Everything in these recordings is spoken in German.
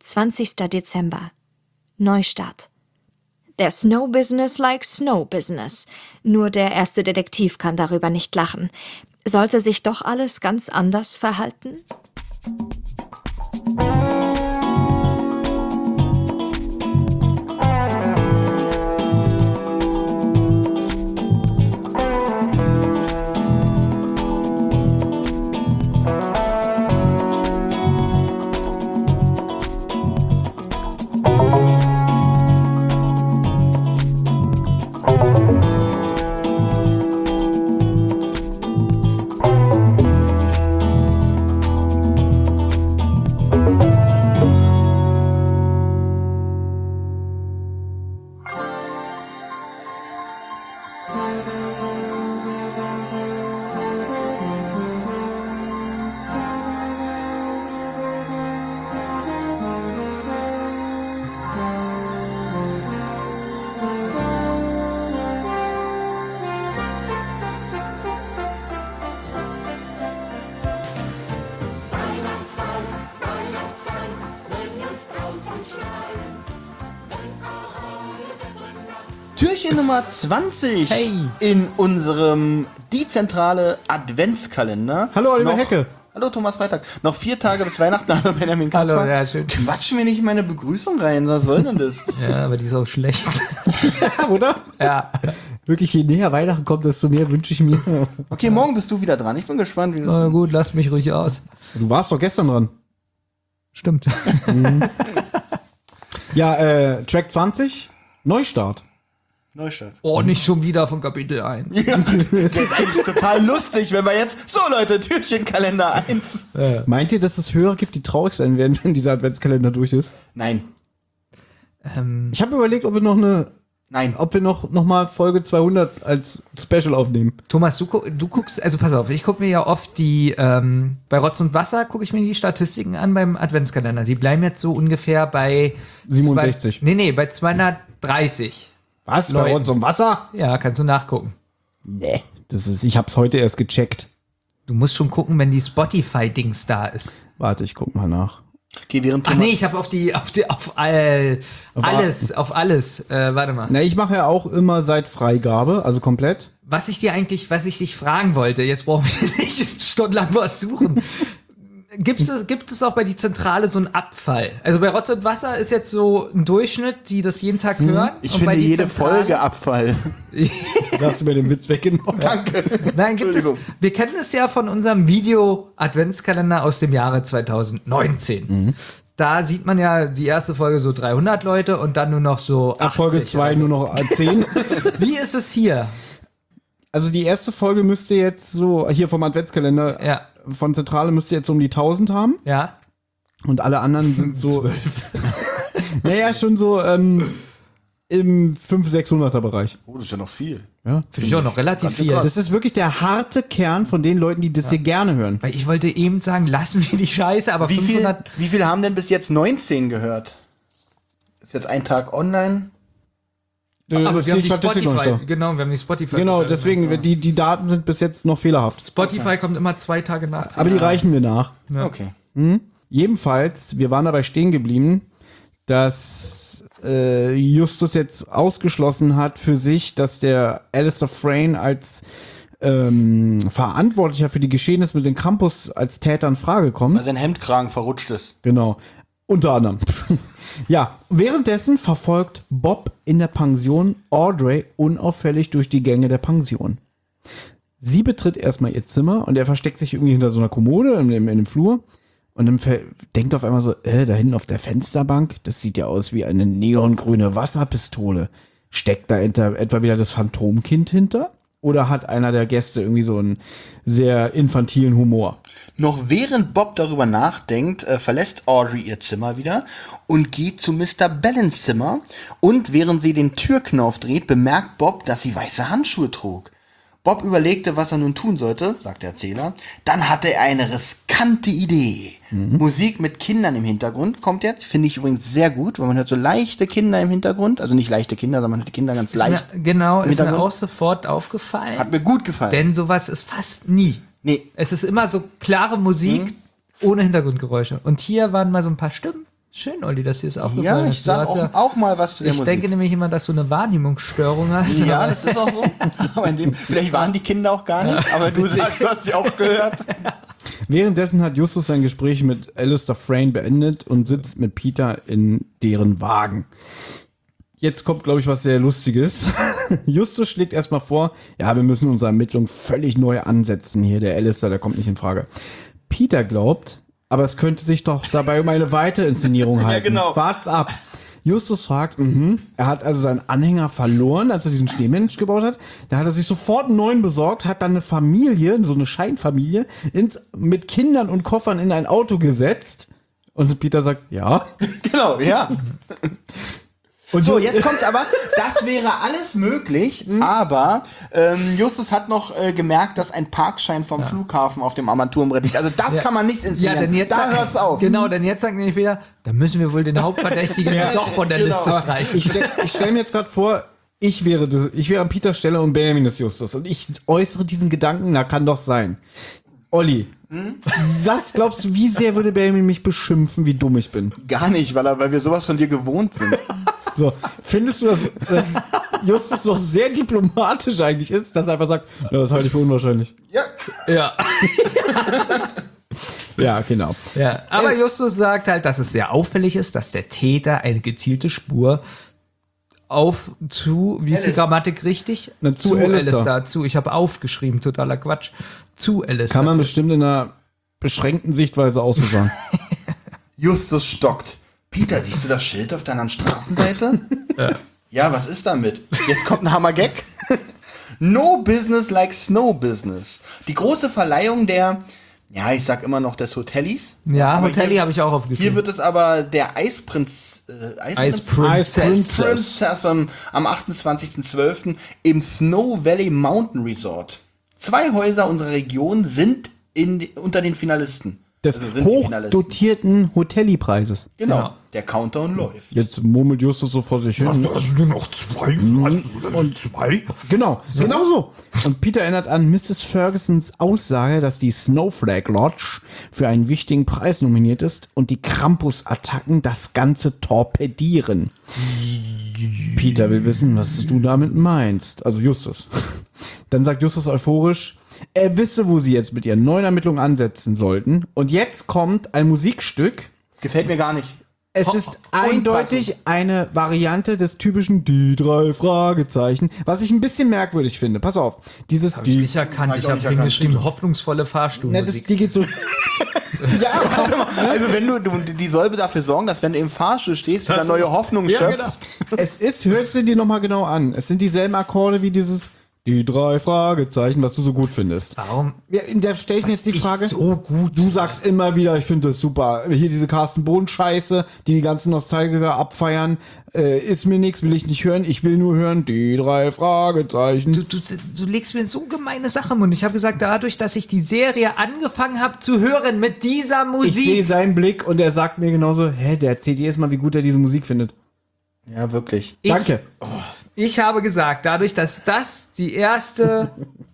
20. Dezember. Neustart. There's no business like snow business. Nur der erste Detektiv kann darüber nicht lachen. Sollte sich doch alles ganz anders verhalten? Türchen Nummer 20 in unserem dezentrale Adventskalender. Hallo Oliver Hecke. Hallo Thomas Freitag. Noch 4 Tage bis Weihnachten, hallo Benjamin Kasper. Hallo, ja, schön. Quatschen wir nicht in meine Begrüßung rein, was soll denn das? Ja, aber die ist auch schlecht. Oder? Ja. Wirklich, je näher Weihnachten kommt, desto mehr wünsche ich mir. Okay, morgen bist du wieder dran. Ich bin gespannt, wie das Na gut, lass mich ruhig aus. Du warst doch gestern dran. Stimmt. Ja, Track 20, Neustart. Neustart. Oh, nicht schon wieder von Kapitel 1. Ja, das ist eigentlich total lustig, wenn wir jetzt, so Leute, Türchenkalender 1. Meint ihr, dass es Hörer gibt, die traurig sein werden, wenn dieser Adventskalender durch ist? Nein. Ich habe überlegt, ob wir noch mal Folge 200 als Special aufnehmen. Thomas, du guckst, also pass auf, ich gucke mir ja oft die, bei Rotz und Wasser gucke ich mir die Statistiken an beim Adventskalender. Die bleiben jetzt so ungefähr bei 67. Bei 230. Was? Leuten. Bei uns um Wasser? Ja, kannst du nachgucken. Nee. Ich hab's heute erst gecheckt. Du musst schon gucken, wenn die Spotify-Dings da ist. Warte, ich guck mal nach. Okay, während Ach Thomas nee, ich habe auf alles. Warte mal. Na, ich mache ja auch immer seit Freigabe, also komplett. Was ich dich fragen wollte, jetzt brauchen wir nicht stundenlang was suchen. Gibt es auch bei die Zentrale so einen Abfall? Also bei Rotz und Wasser ist jetzt so ein Durchschnitt, die das jeden Tag hören. Ich und finde bei die jede Zentrale, Folge Abfall. Das hast du mir den Witz weggenommen. Danke. Nein, Entschuldigung. wir kennen es ja von unserem Video-Adventskalender aus dem Jahre 2019. Da sieht man ja die erste Folge so 300 Leute und dann nur noch so 80 Ab Folge 2 nur noch 10. Wie ist es hier? Also die erste Folge müsste jetzt so, hier vom Adventskalender, Ja. von Zentrale müsste jetzt um die 1000 haben. Ja. Und alle anderen sind so, 12. naja, schon so im 500-600er Bereich. Oh, das ist ja noch viel. Ja. Finde ich auch noch relativ Ganz viel. krass. Das ist wirklich der harte Kern von den Leuten, die das hier gerne hören. Weil ich wollte eben sagen, lassen wir die Scheiße, aber Wie 500... viel haben denn bis jetzt 19 gehört? Ist jetzt ein Tag online? Aber wir haben die Statistik noch Spotify. nicht da. Genau, wir haben die Spotify. Genau, gefallen. deswegen, die Daten sind bis jetzt noch fehlerhaft. Spotify kommt immer 2 Tage nach. Aber die reichen mir nach. Ja. Okay. Jedenfalls, wir waren dabei stehen geblieben, dass Justus jetzt ausgeschlossen hat für sich, dass der Alistair Frayne als Verantwortlicher für die Geschehnisse mit dem Krampus als Täter in Frage kommt. Weil sein Hemdkragen verrutscht ist. Genau. Unter anderem. Ja, währenddessen verfolgt Bob in der Pension Audrey unauffällig durch die Gänge der Pension. Sie betritt erstmal ihr Zimmer und er versteckt sich irgendwie hinter so einer Kommode in dem Flur und dann denkt auf einmal so, da hinten auf der Fensterbank, das sieht ja aus wie eine neongrüne Wasserpistole. Steckt da etwa wieder das Phantomkind hinter? Oder hat einer der Gäste irgendwie so einen sehr infantilen Humor? Noch während Bob darüber nachdenkt, verlässt Audrey ihr Zimmer wieder und geht zu Mr. Bellens Zimmer. Und während sie den Türknauf dreht, bemerkt Bob, dass sie weiße Handschuhe trug. Bob überlegte, was er nun tun sollte, sagt der Erzähler. Dann hatte er eine riskante Idee. Musik mit Kindern im Hintergrund kommt jetzt. Finde ich übrigens sehr gut, weil man hört so leichte Kinder im Hintergrund. Also nicht leichte Kinder, sondern man hört die Kinder ganz leicht. Genau, im ist mir Hintergrund. auch sofort aufgefallen. Hat mir gut gefallen. Denn sowas ist fast nie. Nee. Es ist immer so klare Musik ohne Hintergrundgeräusche. Und hier waren mal so ein paar Stimmen. Schön, Olli, dass dir das aufgefallen Ja, ist. ich sag auch mal was zu der Ich Musik. denke nämlich immer, dass du eine Wahrnehmungsstörung hast. Ja, das ist auch so. Aber vielleicht waren die Kinder auch gar nicht, aber du sagst, du hast sie auch gehört. Währenddessen hat Justus sein Gespräch mit Alistair Frayne beendet und sitzt mit Peter in deren Wagen. Jetzt kommt, glaube ich, was sehr Lustiges. Justus schlägt erstmal vor, ja, wir müssen unsere Ermittlungen völlig neu ansetzen hier. Der Alistair, der kommt nicht in Frage. Peter glaubt, aber es könnte sich doch dabei um eine weitere Inszenierung halten. Ja, genau. Wart's ab. Justus fragt, er hat also seinen Anhänger verloren, als er diesen Schneemensch gebaut hat. Da hat er sich sofort einen neuen besorgt, hat dann eine Familie, so eine Scheinfamilie, mit Kindern und Koffern in ein Auto gesetzt. Und Peter sagt, ja. Genau, ja. Und So, jetzt kommt aber, das wäre alles möglich, aber Justus hat noch gemerkt, dass ein Parkschein vom Flughafen auf dem Armaturenbrett liegt. Also das kann man nicht inszenieren. denn jetzt da hört's auf. Genau, denn jetzt sagt nämlich wieder, da müssen wir wohl den Hauptverdächtigen doch von der Liste streichen. Ich stell mir jetzt gerade vor, ich wäre an Peters Stelle und Benjamin ist Justus. Und ich äußere diesen Gedanken, na, kann doch sein. Olli, was glaubst du, wie sehr würde Benjamin mich beschimpfen, wie dumm ich bin? Gar nicht, weil wir sowas von dir gewohnt sind. So, findest du, dass Justus doch sehr diplomatisch eigentlich ist, dass er einfach sagt, ja, das halte ich für unwahrscheinlich. Ja. Ja. Ja, genau. Ja, aber Justus sagt halt, dass es sehr auffällig ist, dass der Täter eine gezielte Spur wie ist die Alice. Grammatik richtig? Na, zu Alistair. Ich habe aufgeschrieben, totaler Quatsch. Zu Alistair. Kann man bestimmt in einer beschränkten Sichtweise auch so sagen. Justus stockt. Peter, siehst du das Schild auf deiner Straßenseite? Ja, was ist damit? Jetzt kommt ein Hammer-Gag. No business like snow business. Die große Verleihung ich sag immer noch des Hotellis. Ja, Aber Hotelli habe ich auch aufgeschrieben. Hier wird es aber der Eisprinzess am 28.12. im Snow Valley Mountain Resort. 2 Häuser unserer Region sind unter den Finalisten. Des Also sind die Finalisten. hochdotierten Hotelli-Preises. Genau, der Countdown läuft. Jetzt murmelt Justus so vor sich hin. sind nur noch 2. Und 2. Genau so. Und Peter erinnert an Mrs. Fergusons Aussage, dass die Snowflake Lodge für einen wichtigen Preis nominiert ist und die Krampus-Attacken das Ganze torpedieren. Peter will wissen, was du damit meinst. Also Justus. Dann sagt Justus euphorisch, er wisse, wo sie jetzt mit ihren neuen Ermittlungen ansetzen sollten. Und jetzt kommt ein Musikstück. Gefällt mir gar nicht. Es ist eindeutig eine Variante des typischen die 3 Fragezeichen, was ich ein bisschen merkwürdig finde. Pass auf. Dieses Hab ich nicht erkannt. Hab ich Ich auch habe nicht erkannt. geschrieben, hoffnungsvolle Na, das, Fahrstuhlmusik. die geht so. Ja, warte mal. Also wenn die soll dafür sorgen, dass wenn du im Fahrstuhl stehst, wieder neue Hoffnung schöpfst. Es ist, hörst du dir nochmal genau an. Es sind dieselben Akkorde wie dieses die 3 Fragezeichen, was du so gut findest. Warum? Ja, da stelle ich mir jetzt die ich Frage. so gut Du sagst immer wieder, ich finde das super. Hier diese Carsten Bohn-Scheiße, die ganzen Nostalgiker abfeiern. Ist mir nichts, will ich nicht hören. Ich will nur hören, die 3 Fragezeichen. Du legst mir so gemeine Sachen im Mund. Ich habe gesagt, dadurch, dass ich die Serie angefangen habe zu hören mit dieser Ich sehe Musik. seinen Blick und er sagt mir genauso, der erzählt jedes Mal, wie gut er diese Musik findet. Ja, wirklich. Danke. Ich habe gesagt, dadurch, dass das die erste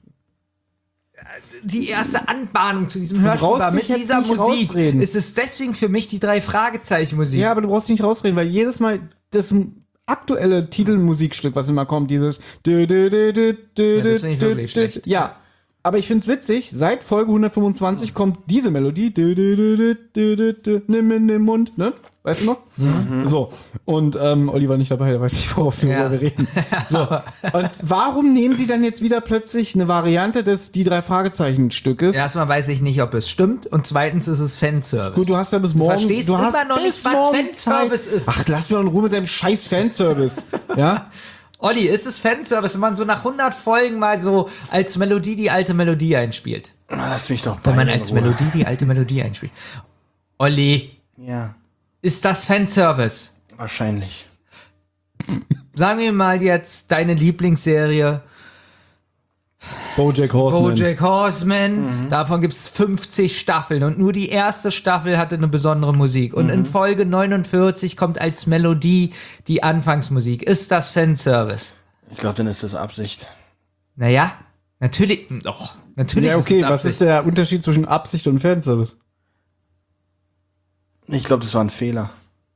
Anbahnung zu diesem Hörspiel brauchst war dich mit jetzt dieser nicht Musik, rausreden. ist es deswegen für mich die 3 Fragezeichen Musik. Ja, aber du brauchst nicht rausreden, weil jedes Mal das aktuelle Titelmusikstück, was immer kommt, dieses das finde ich wirklich schlecht. Ja, aber ich finde es witzig, seit Folge 125 kommt diese Melodie nimm in den Mund, ne? Weißt du noch? So, und Olli war nicht dabei, der weiß nicht, worüber wir reden. So. Und warum nehmen sie dann jetzt wieder plötzlich eine Variante des die 3 Fragezeichen-Stückes? Erstmal weiß ich nicht, ob es stimmt und zweitens ist es Fanservice. Gut, du hast ja bis morgen. verstehst du hast immer noch bis nicht, was morgen Fanservice Zeit. ist. Ach, lass mir doch in Ruhe mit deinem scheiß Fanservice. Ja? Olli, ist es Fanservice, wenn man so nach 100 Folgen mal so als Melodie die alte Melodie einspielt? Lass mich doch Wenn man in als Ruhe. Melodie die alte Melodie einspielt. Olli, Ja, ist das Fanservice? wahrscheinlich. Sagen wir mal jetzt deine Lieblingsserie BoJack Horseman. BoJack Horseman. Davon gibt es 50 Staffeln und nur die erste Staffel hatte eine besondere Musik. Und in Folge 49 kommt als Melodie die Anfangsmusik. Ist das Fanservice? Ich glaube, dann ist das Absicht. Naja, natürlich. Doch, natürlich Ja, okay, ist es was Absicht. ist der Unterschied zwischen Absicht und Fanservice? Ich glaube, das war ein Fehler.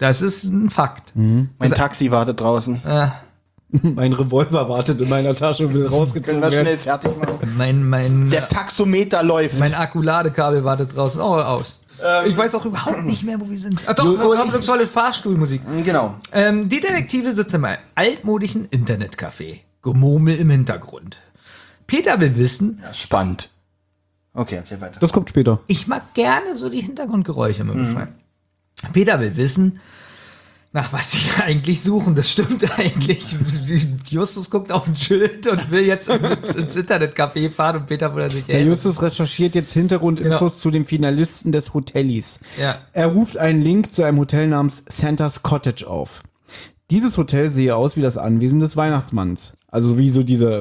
Das ist ein Fakt. Mein Taxi wartet draußen. Mein Revolver wartet in meiner Tasche und will Können rausgezogen wir werden. schnell fertig machen? Mein Der Taxometer läuft. Akkuladekabel wartet draußen aus. Ich weiß auch überhaupt nicht mehr, wo wir sind. Ach doch, wir haben so tolle Fahrstuhlmusik. Genau. Die Detektive sitzen im altmodischen Internetcafé. Gemurmel im Hintergrund. Peter will wissen, Ja, spannend. Okay, erzähl weiter. Das kommt später. ich mag gerne so die Hintergrundgeräusche immer beschreiben. Peter will wissen, nach was sie eigentlich suchen. Das stimmt eigentlich. Justus guckt auf ein Schild und will jetzt ins Internetcafé fahren und Peter wundert sich, Der Justus recherchiert jetzt Hintergrundinfos zu den Finalisten des Hotellis. Ja. Er ruft einen Link zu einem Hotel namens Santa's Cottage auf. Dieses Hotel sehe aus wie das Anwesen des Weihnachtsmanns. Also wie so diese,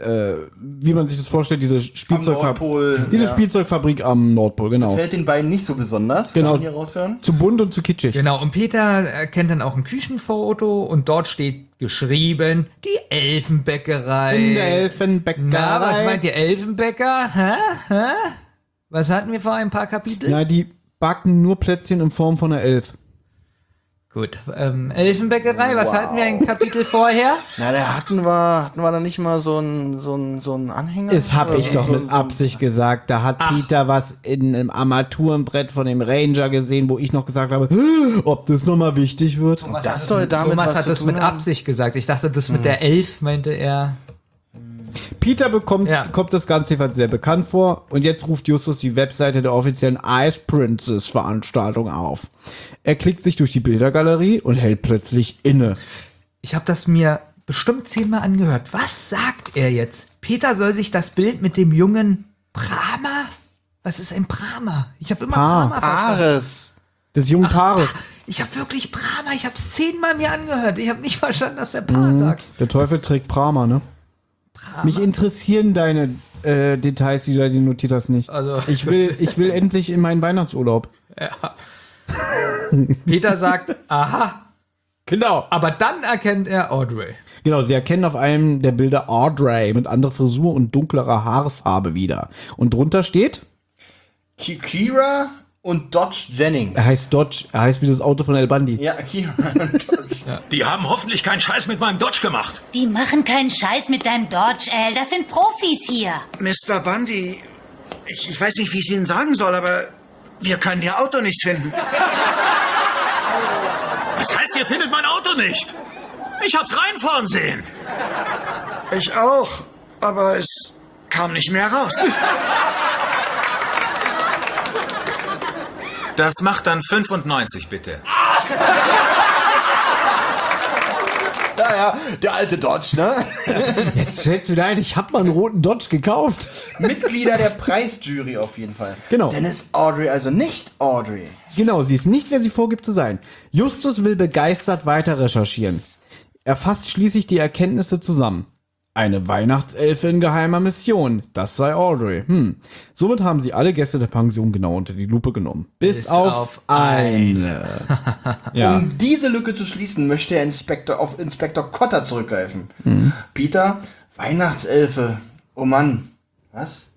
wie man sich das vorstellt, diese Nordpol, ja. Spielzeugfabrik am Nordpol, genau. Fällt den beiden nicht so besonders, Genau. kann man hier raushören. Zu bunt und zu kitschig. Genau, und Peter erkennt dann auch ein Küchenfoto und dort steht geschrieben, die Elfenbäckerei. In der Elfenbäckerei. Na, was meint ihr, Elfenbäcker? Hä? Was hatten wir vor ein paar Kapiteln? Na, die backen nur Plätzchen in Form von einer Elf. Gut, Elfenbäckerei, was hatten wir ein Kapitel vorher? Na, da hatten wir da nicht mal so einen Anhänger? Das habe Oder ich doch mit Absicht gesagt. Da hat Peter was in einem Armaturenbrett von dem Ranger gesehen, wo ich noch gesagt habe, ob das nochmal wichtig wird. Das soll damit Thomas was hat zu das tun mit haben? Absicht gesagt. Ich dachte, das mit der Elf meinte er. Peter kommt das Ganze jedenfalls sehr bekannt vor und jetzt ruft Justus die Webseite der offiziellen Ice Princess Veranstaltung auf. Er klickt sich durch die Bildergalerie und hält plötzlich inne. Ich habe das mir bestimmt 10-mal angehört. Was sagt er jetzt? Peter soll sich das Bild mit dem jungen Brahma? Was ist ein Brahma? Ich habe immer Brahma verstanden. Ares. Des jungen Paares. Ich habe wirklich Brahma. Ich habe es 10-mal mir angehört. Ich habe nicht verstanden, dass der Paar sagt. Der Teufel trägt Brahma, ne? Mich interessieren deine Details, die du da notiert hast, nicht. Also- ich will endlich in meinen Weihnachtsurlaub. Peter sagt, aha. Genau. Aber dann erkennt er Audrey. Genau, sie erkennen auf einem der Bilder Audrey mit anderer Frisur und dunklerer Haarfarbe wieder. Und drunter steht, Kira und Dodge Jennings. er heißt Dodge, er heißt wie das Auto von El Bandi. Ja, Kira und Dodge. Die haben hoffentlich keinen Scheiß mit meinem Dodge gemacht. Die machen keinen Scheiß mit deinem Dodge, Al. Das sind Profis hier. Mr. Bundy, ich weiß nicht, wie ich es Ihnen sagen soll, aber wir können Ihr Auto nicht finden. Was heißt, ihr findet mein Auto nicht? Ich hab's reinfahren sehen. Ich auch, aber es kam nicht mehr raus. Das macht dann 95, bitte. Naja, der alte Dodge, ne? Jetzt stellst du wieder ein, ich hab mal einen roten Dodge gekauft. Mitglieder der Preisjury auf jeden Fall. Genau. Denn ist Audrey also nicht Audrey. Genau, sie ist nicht, wer sie vorgibt zu sein. Justus will begeistert weiter recherchieren. Er fasst schließlich die Erkenntnisse zusammen. Eine Weihnachtselfe in geheimer Mission. Das sei Audrey. Somit haben sie alle Gäste der Pension genau unter die Lupe genommen. Bis auf eine. Ja. Um diese Lücke zu schließen, möchte er auf Inspektor Cotter zurückgreifen. Peter, Weihnachtselfe. Oh Mann. Was?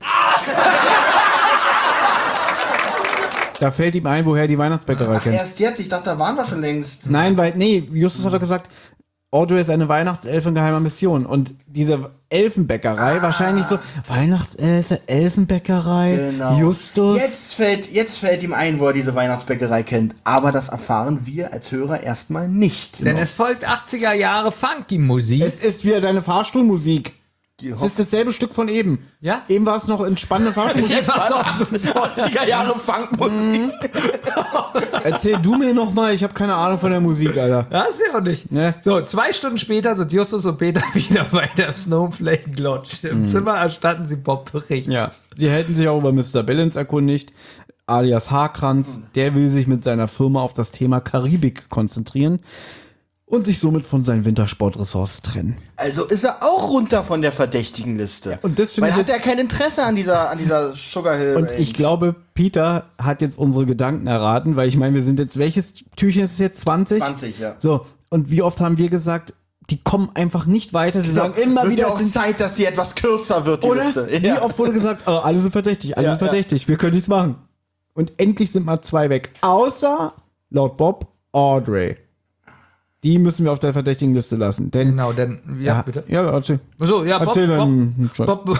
Da fällt ihm ein, woher er die Weihnachtsbäckerei Ach, kennt. erst jetzt? Ich dachte, da waren wir schon längst. Nein, Justus hat doch gesagt, Audrey ist eine Weihnachtselfe in geheimer Mission. Und diese Elfenbäckerei, wahrscheinlich so, Weihnachtselfe, Elfenbäckerei, Genau. Justus. Jetzt fällt ihm ein, wo er diese Weihnachtsbäckerei kennt. Aber das erfahren wir als Hörer erstmal nicht. Denn es folgt 80er Jahre Funky-Musik. Es ist wieder seine Fahrstuhlmusik. Es ist dasselbe Stück von eben. Ja? Eben war es noch entspannende Fahrstuhlmusik. 80er Jahre Funkmusik. Erzähl du mir noch mal, ich habe keine Ahnung von der Musik, Alter. Das ist ja auch nicht. Ne? So, 2 Stunden später sind Justus und Peter wieder bei der Snowflake Lodge. Im Zimmer erstatten sie Bob Bericht. Ja. Sie hätten sich auch über Mr. Billings erkundigt, alias Haarkranz. Der will sich mit seiner Firma auf das Thema Karibik konzentrieren und sich somit von seinen Wintersportressorts trennen. Also ist er auch runter von der verdächtigen Liste. und das finde Weil ich hat er jetzt- kein Interesse an dieser Sugar Hill Und Range. ich glaube, Peter hat jetzt unsere Gedanken erraten, weil ich meine, wir sind jetzt, welches Türchen ist es jetzt? 20? 20, ja. So, und wie oft haben wir gesagt, die kommen einfach nicht weiter, sie sagen immer Wird wieder, ja es auch sind Zeit, dass die etwas kürzer wird, die Oder? Liste. Wie oft wurde gesagt, oh, alle sind verdächtig, wir können nichts machen. Und endlich sind mal 2 weg. Außer, laut Bob, Audrey. Die müssen wir auf der verdächtigen Liste lassen. Denn, Genau, denn, ja, bitte. Ja, erzähl. So, ja, Erzähl dann.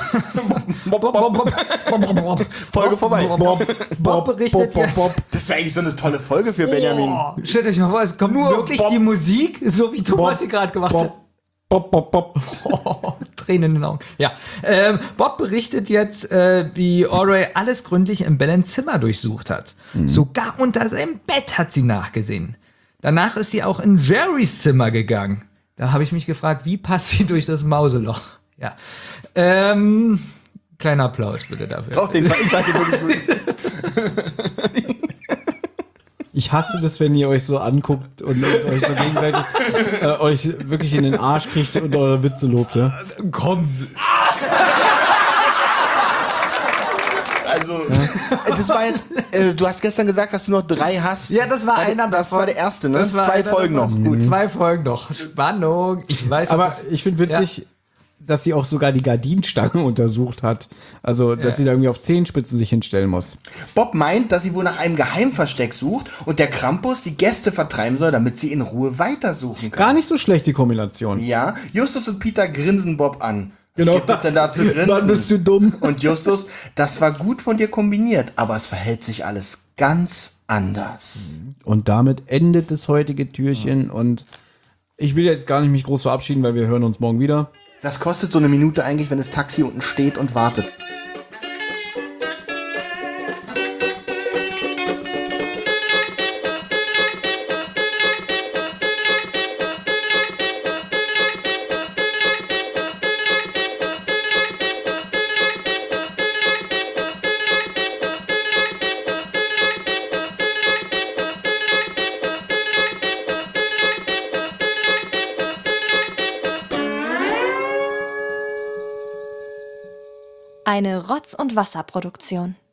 Folge vorbei. Bob berichtet jetzt. Das wäre eigentlich so eine tolle Folge für Benjamin. Oh, stellt euch mal vor, es kommt Nur wirklich Bob. die Musik, so wie Thomas Bob. sie gerade gemacht hat. Bob. Oh, Tränen in den Augen. Ja, Bob berichtet jetzt, wie Audrey alles gründlich in Bellens Zimmer durchsucht hat. Sogar unter seinem Bett hat sie nachgesehen. Danach ist sie auch in Jerrys Zimmer gegangen. Da habe ich mich gefragt, wie passt sie durch das Mauseloch? Ja. Kleiner Applaus bitte dafür. Doch, den fand ich wirklich gut. Ich hasse das, wenn ihr euch so anguckt und euch so gegenseitig euch wirklich in den Arsch kriegt und eure Witze lobt, ja? Komm. Also, das war jetzt, du hast gestern gesagt, dass du noch 3 hast. Ja, das war einer Das davon. war der erste, ne? Das war 2 einer Folgen noch. davon. Gut. 2 Folgen noch. Spannung. Ich weiß, Aber was es- ich finde witzig, dass sie auch sogar die Gardinenstange untersucht hat. Also, dass sie da irgendwie auf Zehenspitzen sich hinstellen muss. Bob meint, dass sie wohl nach einem Geheimversteck sucht und der Krampus die Gäste vertreiben soll, damit sie in Ruhe weitersuchen kann. Gar nicht so schlecht, die Kombination. Ja, Justus und Peter grinsen Bob an. Genau. Was gibt es denn da zu grinsen? Mann, bist du dumm. Und Justus, das war gut von dir kombiniert, aber es verhält sich alles ganz anders. Und damit endet das heutige Türchen. Und ich will jetzt gar nicht mich groß verabschieden, weil wir hören uns morgen wieder. Das kostet so eine Minute eigentlich, wenn das Taxi unten steht und wartet. Eine Rotz- und Wasserproduktion.